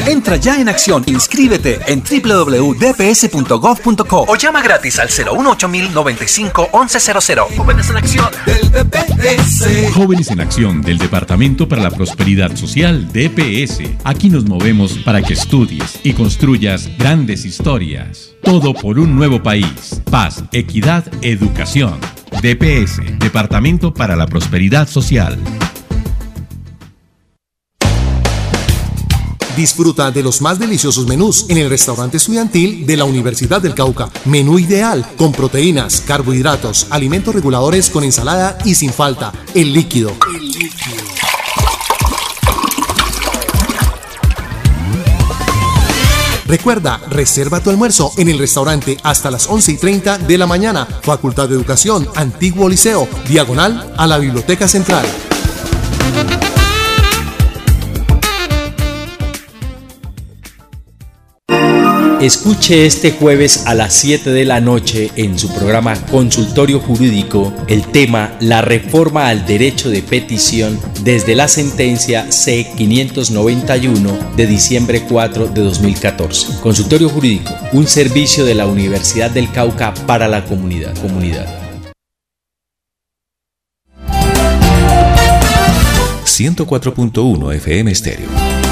Entra ya en acción, inscríbete en www.dps.gov.co o llama gratis al 018-95-1100. Jóvenes en Acción del DPS. Jóvenes en Acción del Departamento para la Prosperidad Social DPS. Aquí nos movemos para que estudies y construyas grandes historias. Todo por un nuevo país. Paz, equidad, educación. DPS, Departamento para la Prosperidad Social. Disfruta de los más deliciosos menús en el restaurante estudiantil de la Universidad del Cauca. Menú ideal con proteínas, carbohidratos, alimentos reguladores con ensalada y sin falta, el líquido. Recuerda, reserva tu almuerzo en el restaurante hasta las 11:30 de la mañana. Facultad de Educación, Antiguo Liceo, diagonal a la Biblioteca Central. Escuche este jueves a las 7 de la noche en su programa Consultorio Jurídico el tema La reforma al derecho de petición desde la sentencia C-591 de diciembre 4 de 2014. Consultorio Jurídico, un servicio de la Universidad del Cauca para la comunidad. 104.1 FM Estéreo.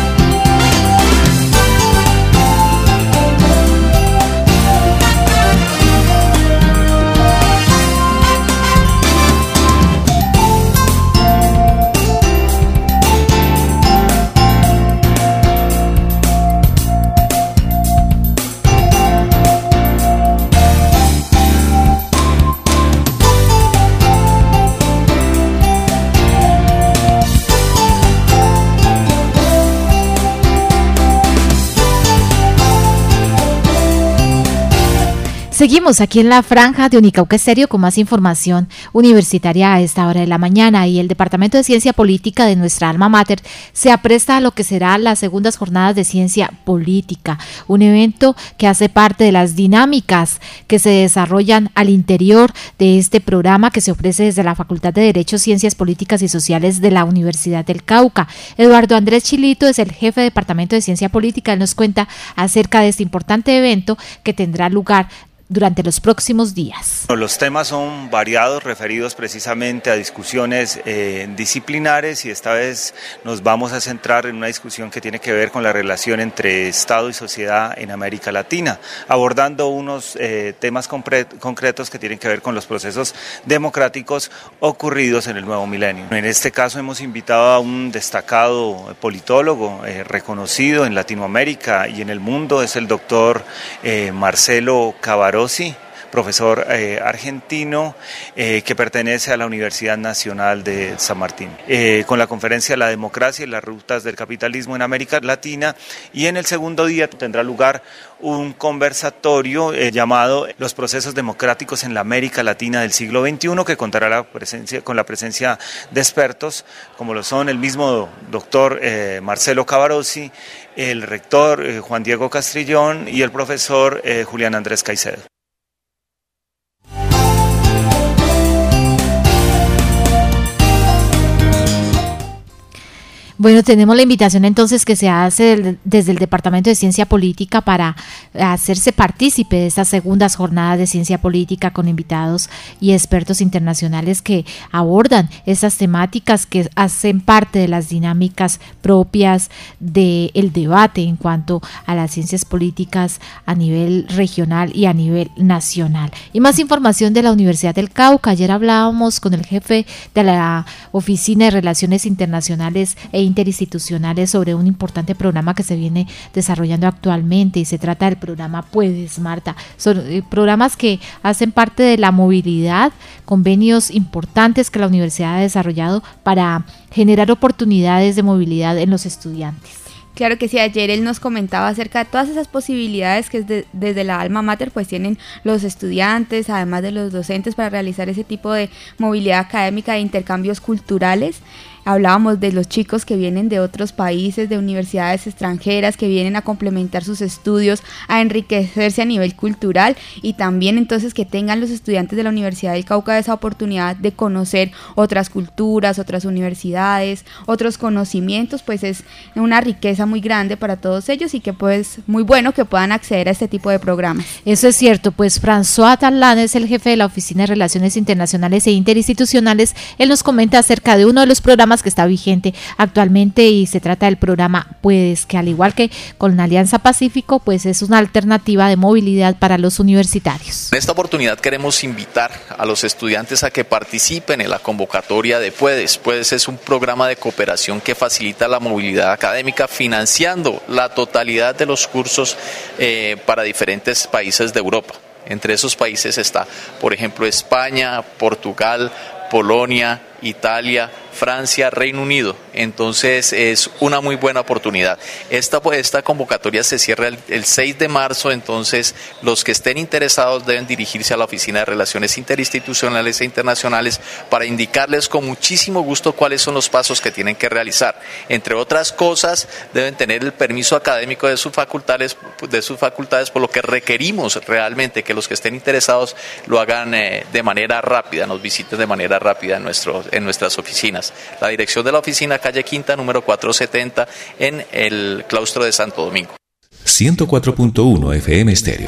Seguimos aquí en la franja de Unicauca Estéreo con más información universitaria a esta hora de la mañana, y el Departamento de Ciencia Política de nuestra alma mater se apresta a lo que será las segundas jornadas de Ciencia Política, un evento que hace parte de las dinámicas que se desarrollan al interior de este programa que se ofrece desde la Facultad de Derecho, Ciencias Políticas y Sociales de la Universidad del Cauca. Eduardo Andrés Chilito es el jefe de Departamento de Ciencia Política. Él nos cuenta acerca de este importante evento que tendrá lugar durante los próximos días. Los temas son variados, referidos precisamente a discusiones disciplinares, y esta vez nos vamos a centrar en una discusión que tiene que ver con la relación entre Estado y sociedad en América Latina, abordando unos temas concretos que tienen que ver con los procesos democráticos ocurridos en el nuevo milenio. En este caso hemos invitado a un destacado politólogo reconocido en Latinoamérica y en el mundo, es el doctor Marcelo Cabarossi, profesor argentino que pertenece a la Universidad Nacional de San Martín, con la conferencia La democracia y las rutas del capitalismo en América Latina, y en el segundo día tendrá lugar un conversatorio llamado Los procesos democráticos en la América Latina del siglo XXI, que contará con la presencia de expertos como lo son el mismo doctor Marcelo Cabarossi, el rector Juan Diego Castrillón y el profesor Julián Andrés Caicedo. Bueno, tenemos la invitación entonces que se hace desde el Departamento de Ciencia Política para hacerse partícipe de estas segundas jornadas de Ciencia Política con invitados y expertos internacionales que abordan esas temáticas que hacen parte de las dinámicas propias del debate en cuanto a las ciencias políticas a nivel regional y a nivel nacional. Y más información de la Universidad del Cauca. Ayer hablábamos con el jefe de la Oficina de Relaciones Internacionales e interinstitucionales sobre un importante programa que se viene desarrollando actualmente, y se trata del programa Puedes, Marta. Son programas que hacen parte de la movilidad, convenios importantes que la universidad ha desarrollado para generar oportunidades de movilidad en los estudiantes. Claro que sí, ayer él nos comentaba acerca de todas esas posibilidades que desde la alma mater pues tienen los estudiantes, además de los docentes, para realizar ese tipo de movilidad académica e intercambios culturales. hablábamos de los chicos que vienen de otros países, de universidades extranjeras, que vienen a complementar sus estudios, a enriquecerse a nivel cultural, y también entonces que tengan los estudiantes de la Universidad del Cauca esa oportunidad de conocer otras culturas, otras universidades, otros conocimientos, pues es una riqueza muy grande para todos ellos, y que pues muy bueno que puedan acceder a este tipo de programas. Eso es cierto, pues François Tarlan es el jefe de la Oficina de Relaciones Internacionales e Interinstitucionales. Él nos comenta acerca de uno de los programas que está vigente actualmente, y se trata del programa Puedes, que al igual que con la Alianza Pacífico, pues es una alternativa de movilidad para los universitarios. En esta oportunidad queremos invitar a los estudiantes a que participen en la convocatoria de Puedes. Puedes es un programa de cooperación que facilita la movilidad académica, financiando la totalidad de los cursos para diferentes países de Europa. Entre esos países está, por ejemplo, España, Portugal, Polonia, Italia, Francia, Reino Unido. Entonces es una muy buena oportunidad. Esta convocatoria se cierra el 6 de marzo, entonces los que estén interesados deben dirigirse a la Oficina de Relaciones Interinstitucionales e Internacionales para indicarles con muchísimo gusto cuáles son los pasos que tienen que realizar. Entre otras cosas, deben tener el permiso académico de sus facultades, por lo que requerimos realmente que los que estén interesados lo hagan de manera rápida, nos visiten de manera rápida en nuestras oficinas. La dirección de la oficina, calle Quinta, número 470, en el claustro de Santo Domingo. 104.1 FM Estéreo.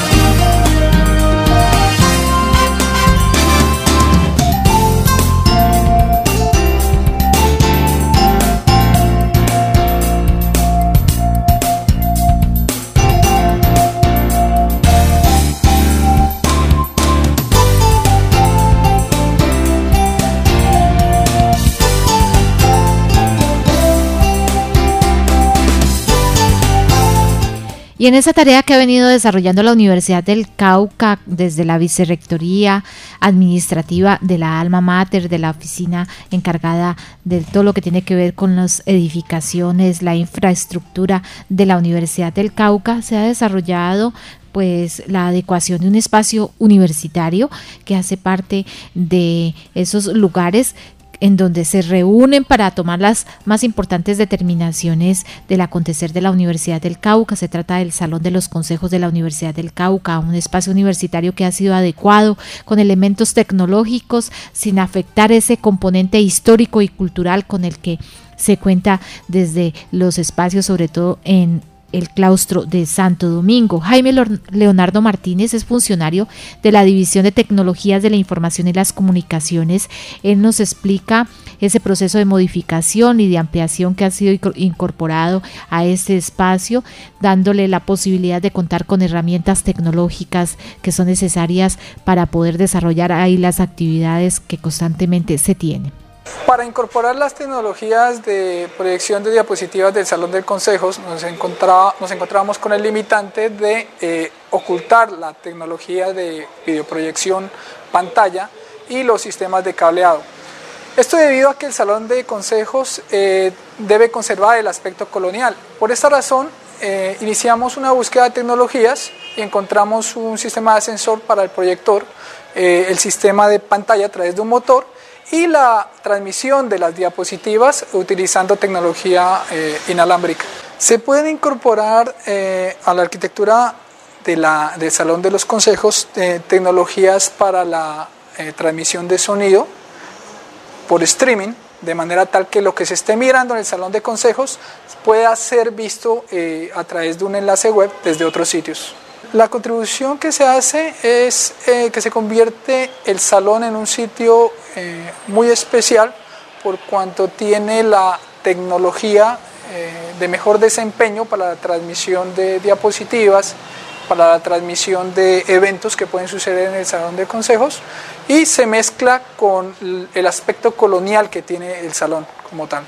Y en esa tarea que ha venido desarrollando la Universidad del Cauca desde la Vicerrectoría Administrativa de la Alma Mater, de la oficina encargada de todo lo que tiene que ver con las edificaciones, la infraestructura de la Universidad del Cauca, se ha desarrollado pues la adecuación de un espacio universitario que hace parte de esos lugares en donde se reúnen para tomar las más importantes determinaciones del acontecer de la Universidad del Cauca. Se trata del Salón de los Consejos de la Universidad del Cauca, un espacio universitario que ha sido adecuado con elementos tecnológicos sin afectar ese componente histórico y cultural con el que se cuenta desde los espacios, sobre todo en el claustro de Santo Domingo. Jaime Leonardo Martínez es funcionario de la División de Tecnologías de la Información y las Comunicaciones. Él nos explica ese proceso de modificación y de ampliación que ha sido incorporado a este espacio, dándole la posibilidad de contar con herramientas tecnológicas que son necesarias para poder desarrollar ahí las actividades que constantemente se tienen. Para incorporar las tecnologías de proyección de diapositivas del Salón de Consejos, nos encontrábamos con el limitante de ocultar la tecnología de videoproyección pantalla y los sistemas de cableado. Esto debido a que el Salón de Consejos debe conservar el aspecto colonial. Por esta razón, iniciamos una búsqueda de tecnologías y encontramos un sistema de ascensor para el proyector, el sistema de pantalla a través de un motor, y la transmisión de las diapositivas utilizando tecnología inalámbrica. Se pueden incorporar a la arquitectura del Salón de los Consejos tecnologías para la transmisión de sonido por streaming, de manera tal que lo que se esté mirando en el Salón de Consejos pueda ser visto a través de un enlace web desde otros sitios. La contribución que se hace es que se convierte el salón en un sitio muy especial por cuanto tiene la tecnología de mejor desempeño para la transmisión de diapositivas, para la transmisión de eventos que pueden suceder en el Salón de Consejos, y se mezcla con el aspecto colonial que tiene el salón como tal.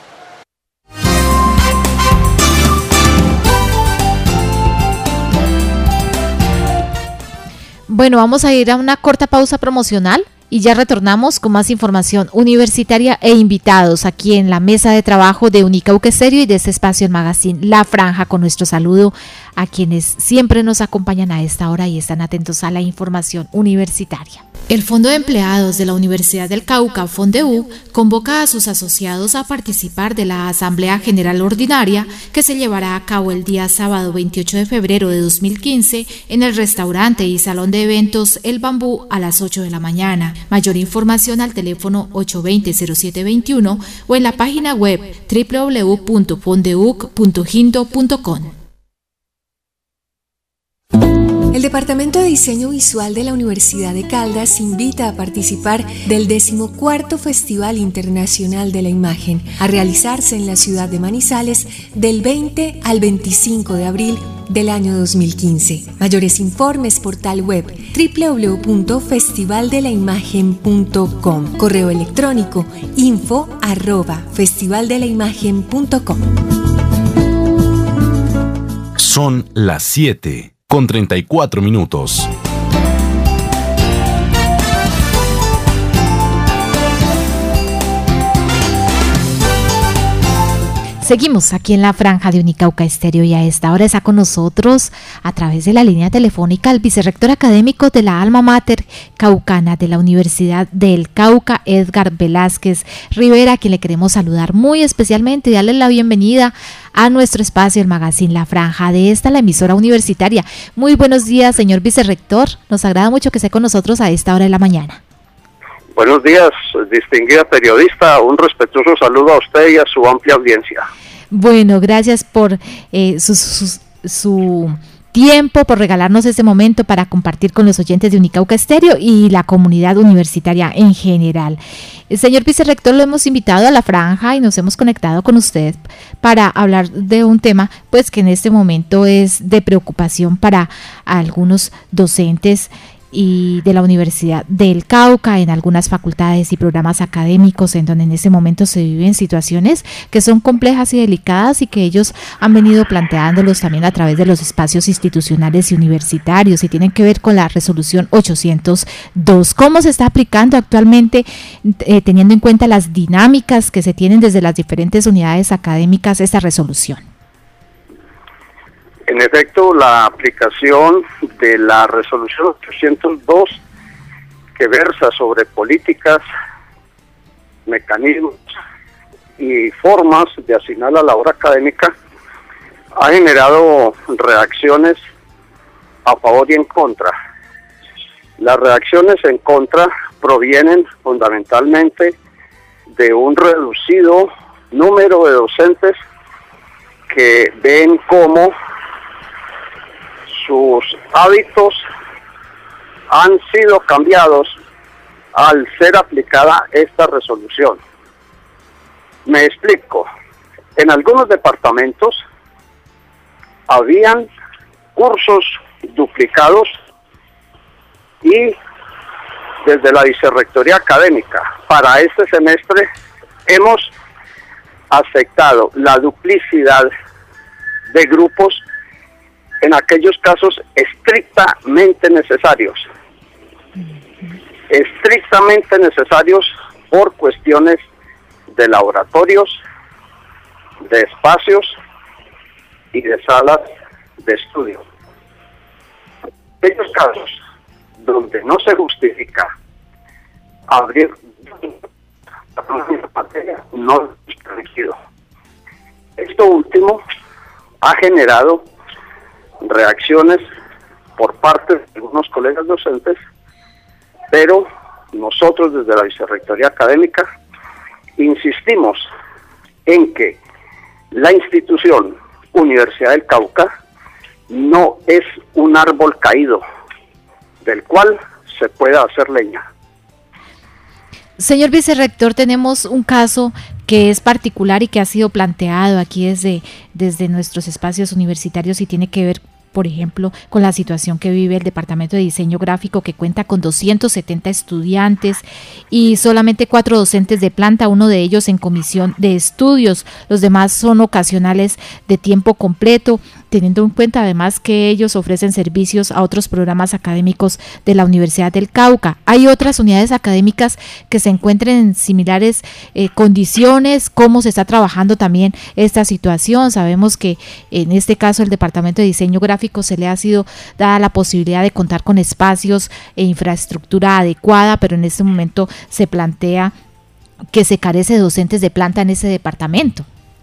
Bueno, vamos a ir a una corta pausa promocional Y ya retornamos con más información universitaria e invitados aquí en la mesa de trabajo de Unicauca Estéreo y de este espacio en Magazine La Franja, con nuestro saludo a quienes siempre nos acompañan a esta hora y están atentos a la información universitaria. El Fondo de Empleados de la Universidad del Cauca, FONDEU, convoca a sus asociados a participar de la Asamblea General Ordinaria que se llevará a cabo el día sábado 28 de febrero de 2015 en el restaurante y salón de eventos El Bambú a las 8 de la mañana. Mayor información al teléfono 820-0721 o en la página web www.fondeuc.gindo.com. El Departamento de Diseño Visual de la Universidad de Caldas invita a participar del 14º Festival Internacional de la Imagen, a realizarse en la ciudad de Manizales del 20 al 25 de abril del año 2015. Mayores informes portal web www.festivaldelaimagen.com, correo electrónico info@festivaldelaimagen.com. Son las 7:34. Seguimos aquí en la franja de Unicauca Estéreo y a esta hora está con nosotros a través de la línea telefónica el vicerrector académico de la Alma Mater Caucana de la Universidad del Cauca, Edgar Velázquez Rivera, a quien le queremos saludar muy especialmente y darle la bienvenida a nuestro espacio, el Magazine La Franja, de esta la emisora universitaria. Muy buenos días, señor vicerrector. Nos agrada mucho que esté con nosotros a esta hora de la mañana. Buenos días, distinguida periodista. Un respetuoso saludo a usted y a su amplia audiencia. Bueno, gracias por su tiempo, por regalarnos este momento para compartir con los oyentes de Unicauca Estéreo y la comunidad universitaria en general. Señor vicerrector, lo hemos invitado a la franja y nos hemos conectado con usted para hablar de un tema pues que en este momento es de preocupación para algunos docentes y de la Universidad del Cauca, en algunas facultades y programas académicos en donde en ese momento se viven situaciones que son complejas y delicadas y que ellos han venido planteándolos también a través de los espacios institucionales y universitarios y tienen que ver con la resolución 802. ¿Cómo se está aplicando actualmente, teniendo en cuenta las dinámicas que se tienen desde las diferentes unidades académicas, esta resolución? En efecto, la aplicación de la resolución 802, que versa sobre políticas, mecanismos y formas de asignar la labor académica, ha generado reacciones a favor y en contra. Las reacciones en contra provienen fundamentalmente de un reducido número de docentes que ven cómo sus hábitos han sido cambiados al ser aplicada esta resolución. Me explico. En algunos departamentos habían cursos duplicados y desde la Vicerrectoría Académica para este semestre hemos aceptado la duplicidad de grupos en aquellos casos estrictamente necesarios por cuestiones de laboratorios, de espacios y de salas de estudio. En aquellos casos donde no se justifica abrir la materia, no es permitido. Esto último ha generado reacciones por parte de algunos colegas docentes, pero nosotros desde la Vicerrectoría Académica insistimos en que la institución Universidad del Cauca no es un árbol caído del cual se pueda hacer leña. Señor vicerrector, tenemos un caso que es particular y que ha sido planteado aquí desde nuestros espacios universitarios y tiene que ver por ejemplo, con la situación que vive el Departamento de Diseño Gráfico, que cuenta con 270 estudiantes y solamente 4 docentes de planta, uno de ellos en comisión de estudios, los demás son ocasionales de tiempo completo, teniendo en cuenta además que ellos ofrecen servicios a otros programas académicos de la Universidad del Cauca. Hay otras unidades académicas que se encuentren en similares condiciones. ¿Cómo se está trabajando también esta situación? Sabemos que en este caso el Departamento de Diseño Gráfico se le ha sido dada la posibilidad de contar con espacios e infraestructura adecuada, pero en este momento se plantea que se carece de docentes de planta en ese departamento.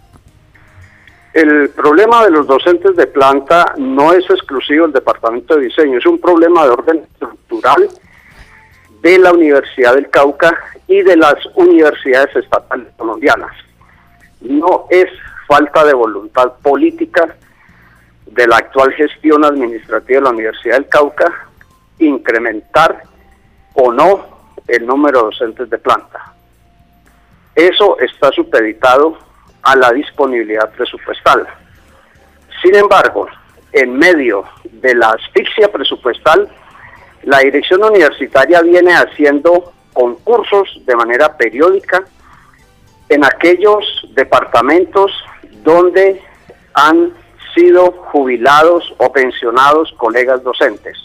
El problema de los docentes de planta no es exclusivo del Departamento de Diseño, es un problema de orden estructural de la Universidad del Cauca y de las universidades estatales colombianas. No es falta de voluntad política de la actual gestión administrativa de la Universidad del Cauca incrementar o no el número de docentes de planta. Eso está supeditado a la disponibilidad presupuestal. Sin embargo, en medio de la asfixia presupuestal, la dirección universitaria viene haciendo concursos de manera periódica en aquellos departamentos donde han sido jubilados o pensionados colegas docentes.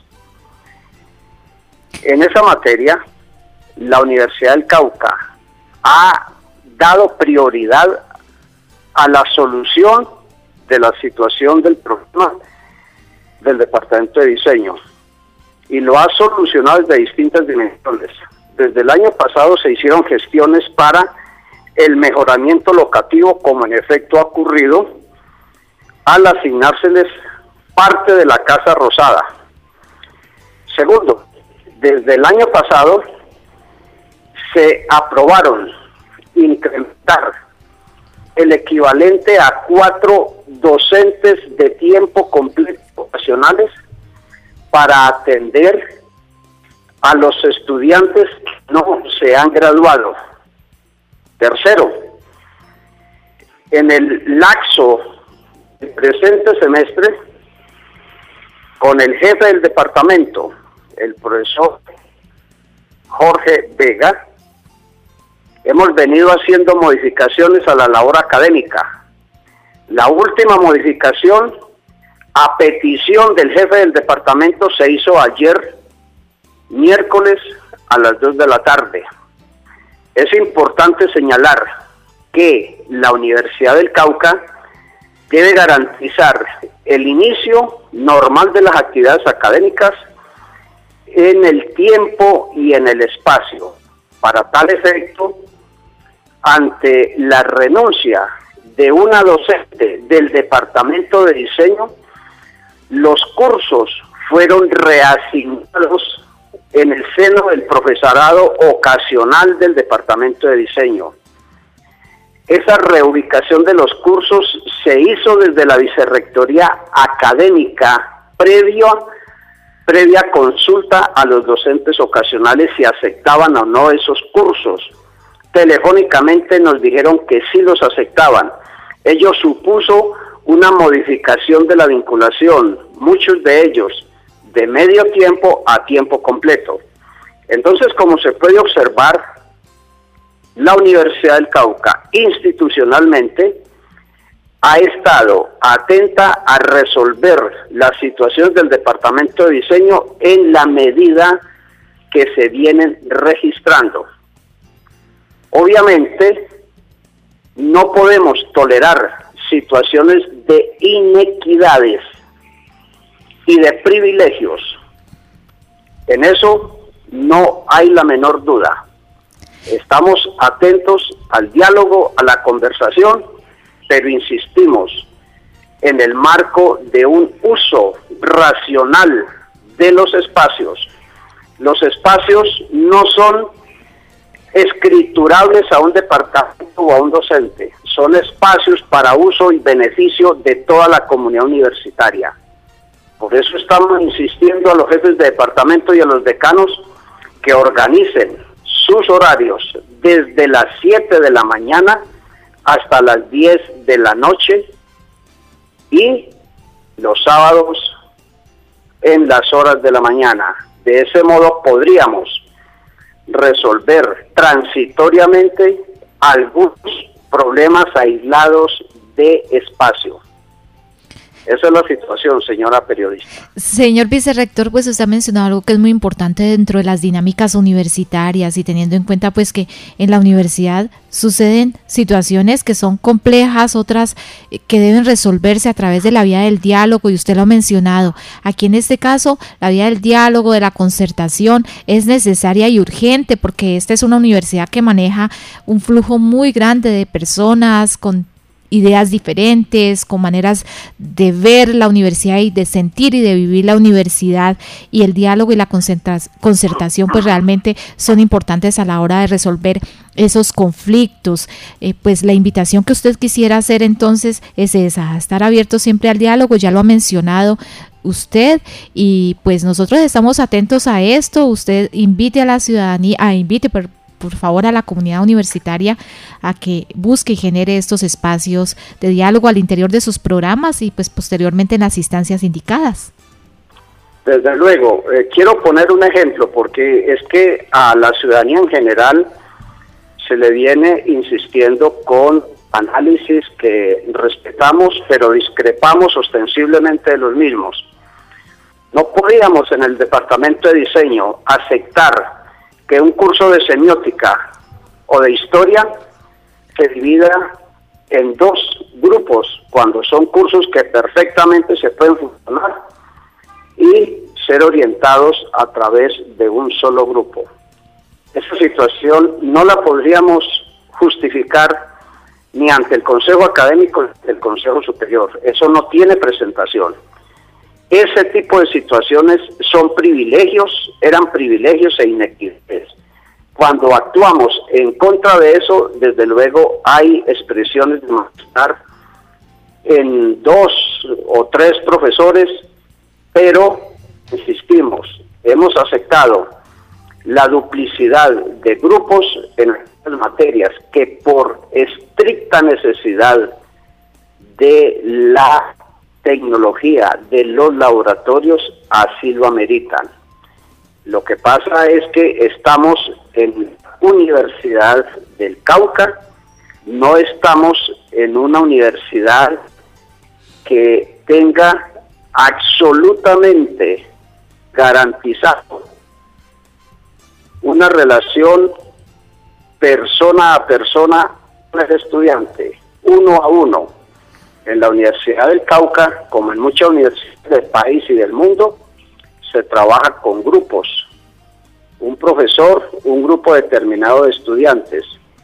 En esa materia, la Universidad del Cauca ha dado prioridad a la solución de la situación del problema del Departamento de Diseño, y lo ha solucionado desde distintas dimensiones. Desde el año pasado se hicieron gestiones para el mejoramiento locativo, como en efecto ha ocurrido al asignárseles parte de la Casa Rosada. Segundo, desde el año pasado se aprobaron incrementar el equivalente a 4 docentes de tiempo completo ocasionales para atender a los estudiantes que no se han graduado. Tercero, en el lapso del presente semestre, con el jefe del departamento, el profesor Jorge Vega, hemos venido haciendo modificaciones a la labor académica. La última modificación, a petición del jefe del departamento, se hizo ayer, miércoles, a las 2 de la tarde. Es importante señalar que la Universidad del Cauca debe garantizar el inicio normal de las actividades académicas en el tiempo y en el espacio. Para tal efecto, ante la renuncia de una docente del Departamento de Diseño, los cursos fueron reasignados en el seno del profesorado ocasional del Departamento de Diseño. Esa reubicación de los cursos se hizo desde la Vicerrectoría Académica previa consulta a los docentes ocasionales si aceptaban o no esos cursos. Telefónicamente nos dijeron que sí los aceptaban. Ello supuso una modificación de la vinculación, muchos de ellos de medio tiempo a tiempo completo. Entonces, como se puede observar, la Universidad del Cauca institucionalmente ha estado atenta a resolver las situaciones del Departamento de Diseño en la medida que se vienen registrando. Obviamente, no podemos tolerar situaciones de inequidades y de privilegios. En eso no hay la menor duda. Estamos atentos al diálogo, a la conversación, pero insistimos en el marco de un uso racional de los espacios. Los espacios no son escriturables a un departamento o a un docente, son espacios para uso y beneficio de toda la comunidad universitaria. Por eso estamos insistiendo a los jefes de departamento y a los decanos que organicen sus horarios desde las 7 de la mañana hasta las 10 de la noche y los sábados en las horas de la mañana. De ese modo podríamos resolver transitoriamente algunos problemas aislados de espacio. Esa es la situación, señora periodista. Señor vicerrector, pues usted ha mencionado algo que es muy importante dentro de las dinámicas universitarias y teniendo en cuenta pues que en la universidad suceden situaciones que son complejas, otras que deben resolverse a través de la vía del diálogo, y usted lo ha mencionado. Aquí en este caso, la vía del diálogo, de la concertación, es necesaria y urgente porque esta es una universidad que maneja un flujo muy grande de personas con ideas diferentes, con maneras de ver la universidad y de sentir y de vivir la universidad, y el diálogo y la concertación pues realmente son importantes a la hora de resolver esos conflictos. Pues la invitación que usted quisiera hacer entonces es esa, estar abierto siempre al diálogo, ya lo ha mencionado usted, y pues nosotros estamos atentos a esto. Usted invite a la ciudadanía, por favor a la comunidad universitaria a que busque y genere estos espacios de diálogo al interior de sus programas y pues posteriormente en las instancias indicadas. Desde luego, quiero poner un ejemplo porque es que a la ciudadanía en general se le viene insistiendo con análisis que respetamos pero discrepamos ostensiblemente de los mismos. No podíamos en el departamento de diseño aceptar que un curso de semiótica o de historia se divida en dos grupos, cuando son cursos que perfectamente se pueden funcionar y ser orientados a través de un solo grupo. Esa situación no la podríamos justificar ni ante el Consejo Académico ni ante el Consejo Superior. Eso no tiene presentación. Ese tipo de situaciones son privilegios, eran privilegios e inequidades. Cuando actuamos en contra de eso, desde luego hay expresiones de malestar en 2 o 3 profesores, pero, insistimos, hemos aceptado la duplicidad de grupos en las materias que por estricta necesidad de la tecnología de los laboratorios así lo ameritan. Lo que pasa es que estamos en la Universidad del Cauca, no estamos en una universidad que tenga absolutamente garantizado una relación persona a persona con el estudiante, 1 a 1. En la Universidad del Cauca, como en muchas universidades del país y del mundo, se trabaja con grupos. Un profesor, un grupo determinado de estudiantes.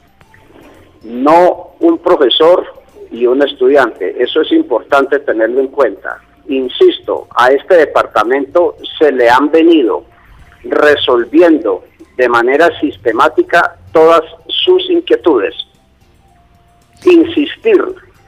No un profesor y un estudiante. Eso es importante tenerlo en cuenta. Insisto, a este departamento se le han venido resolviendo de manera sistemática todas sus inquietudes. Insistir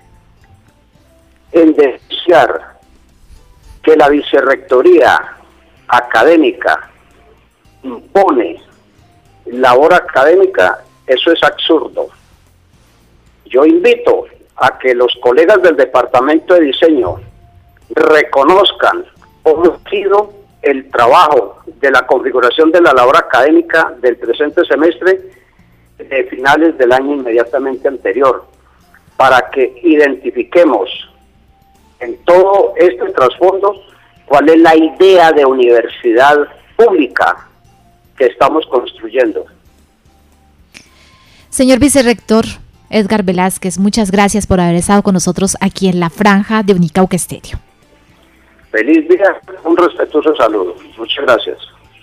en denunciar que la vicerrectoría académica impone labor académica, eso es absurdo. Yo invito a que los colegas del departamento de diseño reconozcan cómo ha sido el trabajo de la configuración de la labor académica del presente semestre de finales del año inmediatamente anterior, para que identifiquemos en todo este trasfondo cuál es la idea de universidad pública que estamos construyendo. Señor vicerrector Edgar Velázquez, muchas gracias por haber estado con nosotros aquí en la franja de Unicauca Estéreo. Feliz día, un respetuoso saludo. Muchas gracias.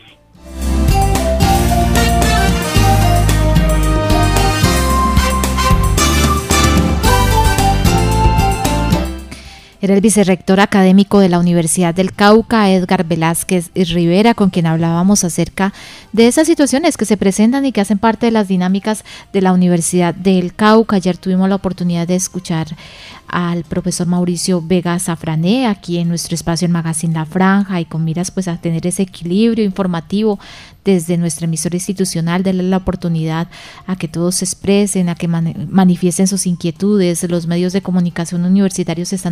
Era el vicerrector académico de la Universidad del Cauca, Edgar Velázquez Rivera, con quien hablábamos acerca de esas situaciones que se presentan y que hacen parte de las dinámicas de la Universidad del Cauca. Ayer tuvimos la oportunidad de escuchar al profesor Mauricio Vega Zafrané aquí en nuestro espacio, el Magazine La Franja, y con miras pues a tener ese equilibrio informativo desde nuestra emisora institucional, darle la oportunidad a que todos se expresen, a que manifiesten sus inquietudes. Los medios de comunicación universitarios están abiertos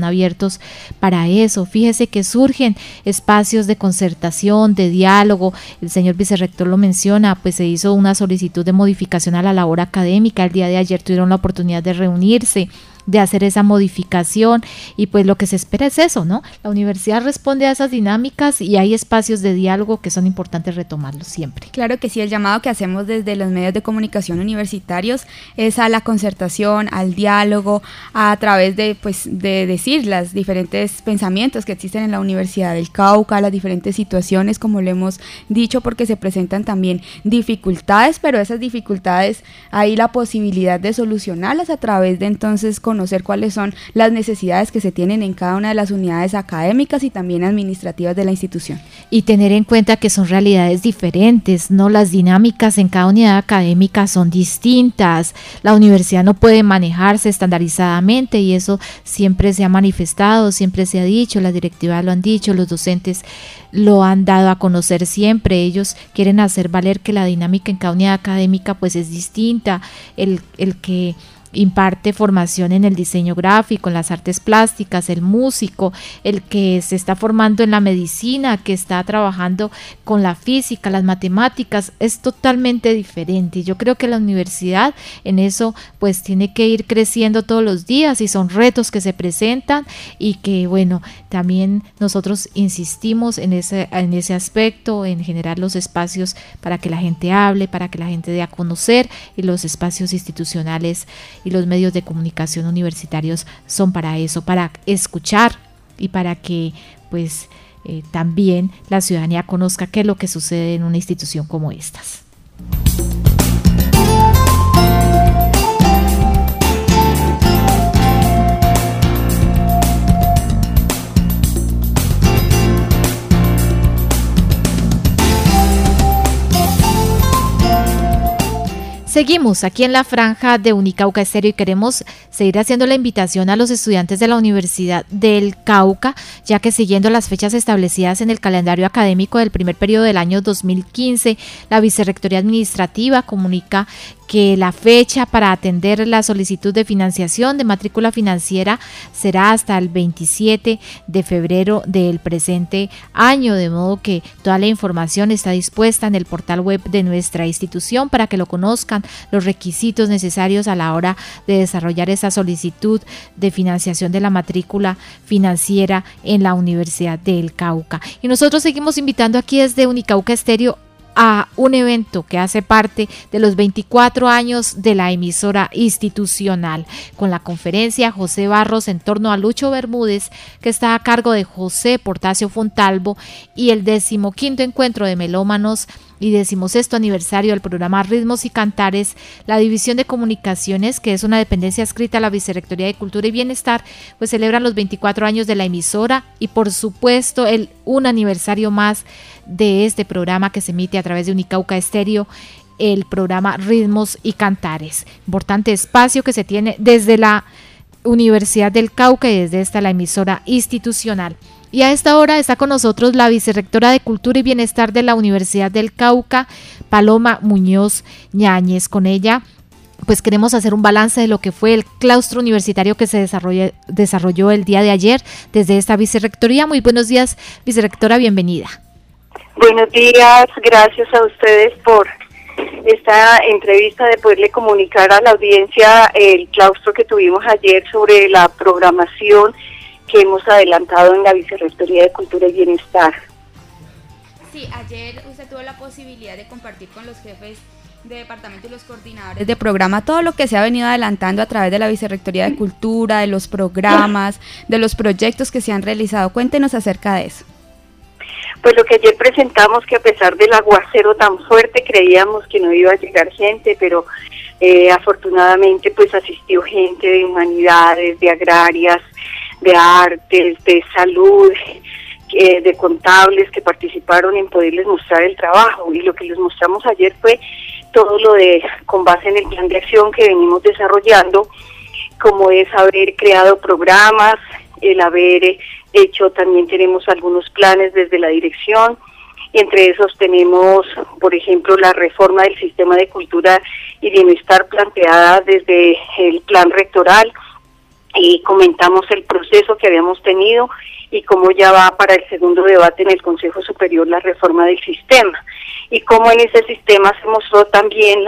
abiertos para eso. Fíjese que surgen espacios de concertación, de diálogo. El señor vicerrector lo menciona, pues se hizo una solicitud de modificación a la labor académica. El día de ayer tuvieron la oportunidad de reunirse, de hacer esa modificación, y pues lo que se espera es eso, ¿no? La universidad responde a esas dinámicas y hay espacios de diálogo que son importantes retomarlos siempre. Claro que sí, el llamado que hacemos desde los medios de comunicación universitarios es a la concertación, al diálogo, a través de, pues, de decir los diferentes pensamientos que existen en la Universidad del Cauca, las diferentes situaciones, como lo hemos dicho, porque se presentan también dificultades, pero esas dificultades hay la posibilidad de solucionarlas a través de entonces conocer cuáles son las necesidades que se tienen en cada una de las unidades académicas y también administrativas de la institución. Y tener en cuenta que son realidades diferentes, ¿no? Las dinámicas en cada unidad académica son distintas. La universidad no puede manejarse estandarizadamente y eso siempre se ha manifestado, siempre se ha dicho, las directivas lo han dicho, los docentes lo han dado a conocer siempre. Ellos quieren hacer valer que la dinámica en cada unidad académica pues es distinta. El que imparte formación en el diseño gráfico, en las artes plásticas, el músico, el que se está formando en la medicina, que está trabajando con la física, las matemáticas, es totalmente diferente. Y yo creo que la universidad en eso pues tiene que ir creciendo todos los días y son retos que se presentan y que bueno, también nosotros insistimos en ese aspecto, en generar los espacios para que la gente hable, para que la gente dé a conocer, y los espacios institucionales y los medios de comunicación universitarios son para eso, para escuchar y para que pues también la ciudadanía conozca qué es lo que sucede en una institución como estas. Seguimos aquí en la franja de Unicauca Estéreo y queremos seguir haciendo la invitación a los estudiantes de la Universidad del Cauca, ya que siguiendo las fechas establecidas en el calendario académico del primer periodo del año 2015, la Vicerrectoría Administrativa comunica que la fecha para atender la solicitud de financiación de matrícula financiera será hasta el 27 de febrero del presente año, de modo que toda la información está dispuesta en el portal web de nuestra institución para que lo conozcan, los requisitos necesarios a la hora de desarrollar esa solicitud de financiación de la matrícula financiera en la Universidad del Cauca. Y nosotros seguimos invitando aquí desde Unicauca Estéreo a un evento que hace parte de los 24 años de la emisora institucional, con la conferencia José Barros en torno a Lucho Bermúdez, que está a cargo de José Portacio Fontalvo, y el 15º encuentro de melómanos y 16º aniversario del programa Ritmos y Cantares. La División de Comunicaciones, que es una dependencia adscrita a la Vicerrectoría de Cultura y Bienestar, pues celebran los 24 años de la emisora y por supuesto un aniversario más de este programa que se emite a través de Unicauca Estéreo, el programa Ritmos y Cantares. Importante espacio que se tiene desde la Universidad del Cauca y desde esta la emisora institucional. Y a esta hora está con nosotros la Vicerrectora de Cultura y Bienestar de la Universidad del Cauca, Paloma Muñoz Ñáñez. Con ella pues queremos hacer un balance de lo que fue el claustro universitario que se desarrolló el día de ayer desde esta Vicerrectoría. Muy buenos días, Vicerrectora, bienvenida. Buenos días, gracias a ustedes por esta entrevista, de poderle comunicar a la audiencia el claustro que tuvimos ayer sobre la programación que hemos adelantado en la Vicerrectoría de Cultura y Bienestar. Sí, ayer usted tuvo la posibilidad de compartir con los jefes de departamento y los coordinadores de programa todo lo que se ha venido adelantando a través de la Vicerrectoría de Cultura, de los programas, de los proyectos que se han realizado. Cuéntenos acerca de eso. Pues lo que ayer presentamos, que a pesar del aguacero tan fuerte creíamos que no iba a llegar gente, pero afortunadamente pues asistió gente de humanidades, de agrarias, de artes, de salud, de contables que participaron en poderles mostrar el trabajo. Y lo que les mostramos ayer fue todo lo de, con base en el plan de acción que venimos desarrollando, como es haber creado programas, el haber hecho, también tenemos algunos planes desde la dirección. Entre esos tenemos, por ejemplo, la reforma del sistema de cultura y bienestar planteada desde el plan rectoral, y comentamos el proceso que habíamos tenido y cómo ya va para el segundo debate en el Consejo Superior la reforma del sistema, y cómo en ese sistema se mostró también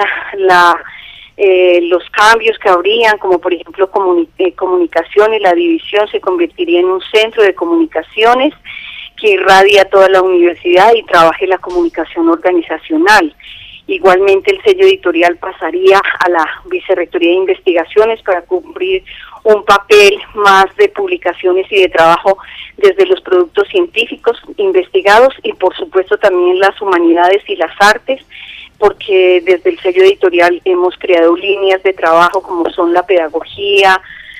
los cambios que habrían, como por ejemplo comunicación, y la división se convertiría en un centro de comunicaciones que irradia toda la universidad y trabaje la comunicación organizacional. Igualmente el sello editorial pasaría a la Vicerrectoría de Investigaciones para cumplir un papel más de publicaciones y de trabajo desde los productos científicos investigados, y por supuesto también las humanidades y las artes, porque desde el sello editorial hemos creado líneas de trabajo como son la pedagogía,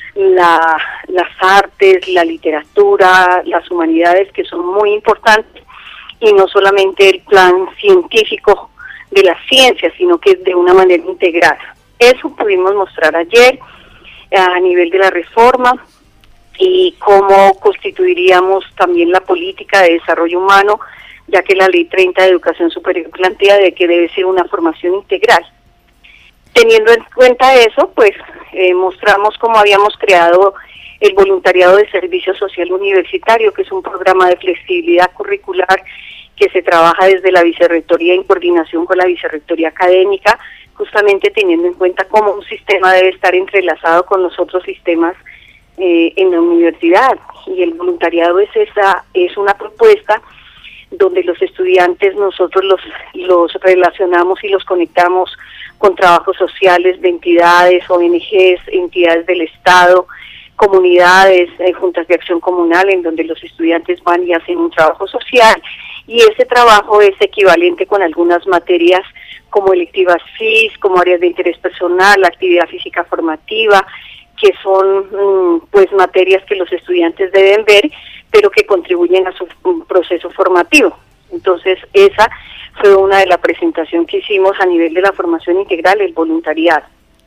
las artes, la literatura, las humanidades, que son muy importantes, y no solamente el plan científico de la ciencia, sino que de una manera integrada. Eso pudimos mostrar ayer a nivel de la reforma, y cómo constituiríamos también la política de desarrollo humano, ya que la Ley 30 de Educación Superior plantea de que debe ser una formación integral. Teniendo en cuenta eso, pues mostramos cómo habíamos creado el voluntariado de servicio social universitario, que es un programa de flexibilidad curricular que se trabaja desde la Vicerrectoría en coordinación con la Vicerrectoría académica, justamente teniendo en cuenta cómo un sistema debe estar entrelazado con los otros sistemas en la universidad. Y el voluntariado es una propuesta donde los estudiantes nosotros los relacionamos y los conectamos con trabajos sociales de entidades, ONGs, entidades del Estado, comunidades, juntas de acción comunal, en donde los estudiantes van y hacen un trabajo social, y ese trabajo es equivalente con algunas materias como electivas FIS, como áreas de interés personal, actividad física formativa, que son pues materias que los estudiantes deben ver, pero que contribuyen a su proceso formativo. Entonces esa fue una de la presentación que hicimos a nivel de la formación integral, el voluntariado.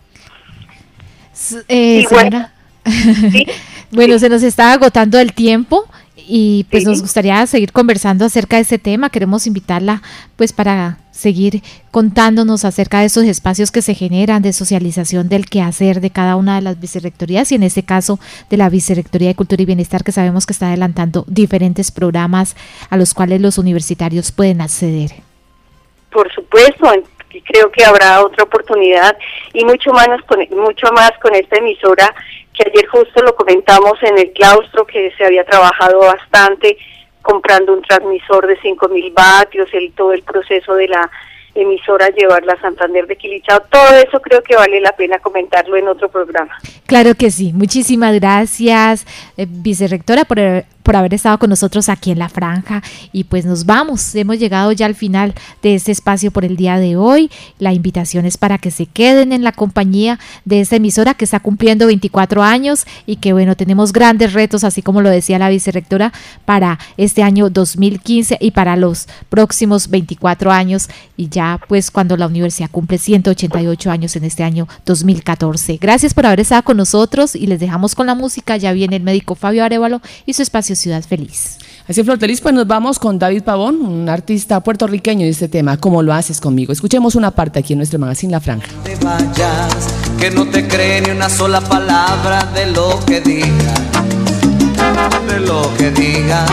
Señora, ¿sí? Bueno, se nos está agotando el tiempo y pues nos gustaría seguir conversando acerca de este tema. Queremos invitarla pues para seguir contándonos acerca de esos espacios que se generan de socialización del quehacer de cada una de las vicerrectorías, y en este caso de la Vicerrectoría de Cultura y Bienestar, que sabemos que está adelantando diferentes programas a los cuales los universitarios pueden acceder. Por supuesto, creo que habrá otra oportunidad, y mucho más con esta emisora, que ayer justo lo comentamos en el claustro, que se había trabajado bastante comprando un transmisor de 5.000 vatios, todo el proceso de la emisora, llevarla a Santander de Quilichao. Todo eso creo que vale la pena comentarlo en otro programa. Claro que sí. Muchísimas gracias, vicerrectora, por haber estado con nosotros aquí en La Franja, y pues nos vamos. Hemos llegado ya al final de este espacio por el día de hoy. La invitación es para que se queden en la compañía de esta emisora que está cumpliendo 24 años y que bueno, tenemos grandes retos, así como lo decía la vicerrectora, para este año 2015 y para los próximos 24 años, y ya pues cuando la universidad cumple 188 años en este año 2014. Gracias por haber estado con nosotros, y les dejamos con la música. Ya viene el médico Fabio Arévalo y su espacio Ciudad Feliz. Así es, Flor de Lis, pues nos vamos con David Pavón, un artista puertorriqueño de este tema, ¿Cómo lo haces conmigo? Escuchemos una parte aquí en nuestro magazine La Franja. No te vayas, que no te cree ni una sola palabra de lo que digas, de lo que digas.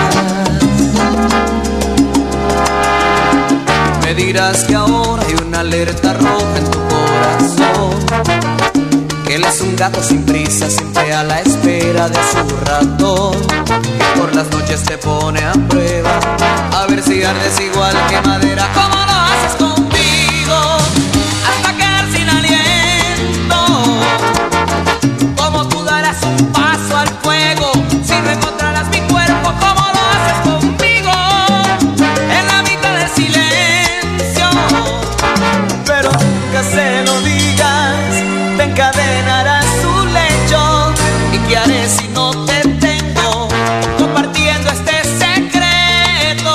Me dirás que ahora hay una alerta roja en tu corazón, que él es un gato sin prisa, siempre a la espera de su ratón, que por las noches te pone a prueba, a ver si ardes igual que madera. ¿Cómo lo haces conmigo? Hasta quedar sin aliento. ¿Cómo tú darás un paso al fuego si no encontrarás mi cuerpo? ¿Cómo lo haces conmigo? En la mitad del silencio, pero nunca se lo digas, te encadenarás su lecho. ¿Y qué haré si no te tengo compartiendo este secreto?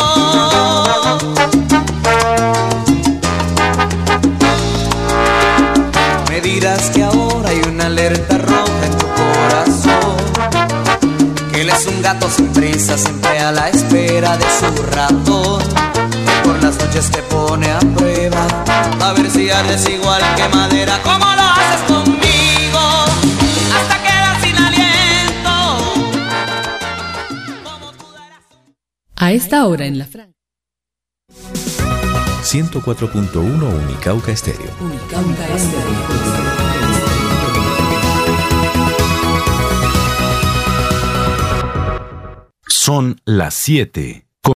Me dirás que ahora hay una alerta roja en tu corazón, que él es un gato sin prisa, siempre a la espera de su ratón, que por las noches te pone a prueba, a ver si ardes igual que madera. ¿Cómo lo haces conmigo? Hasta quedar sin aliento. A esta hora en La Franja. 104.1 Unicauca Estéreo. Son las 7